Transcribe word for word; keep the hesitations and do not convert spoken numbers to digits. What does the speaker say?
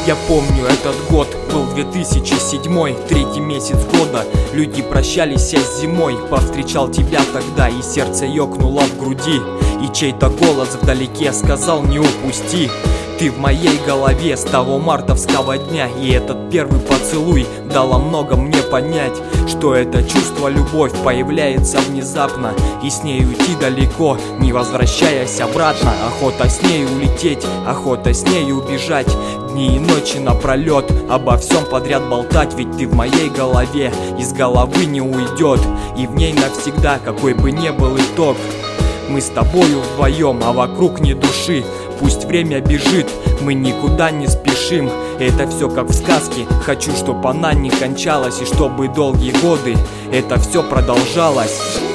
Я помню, этот год был две тысячи седьмой, третий месяц года. Люди прощались с зимой. Повстречал тебя тогда, и сердце ёкнуло в груди. И чей-то голос вдалеке сказал: не упусти. Ты в моей голове с того мартовского дня. И этот первый поцелуй дал о многом мне понять, что это чувство любовь появляется внезапно, и с ней уйти далеко, не возвращаясь обратно. Охота с ней улететь, охота с ней убежать, дни и ночи напролет обо всем подряд болтать. Ведь ты в моей голове, из головы не уйдет, и в ней навсегда, какой бы ни был итог. Мы с тобою вдвоем, а вокруг ни души. Пусть время бежит, мы никуда не спешим. Это все как в сказке, хочу, чтоб она не кончалась, и чтобы долгие годы это все продолжалось.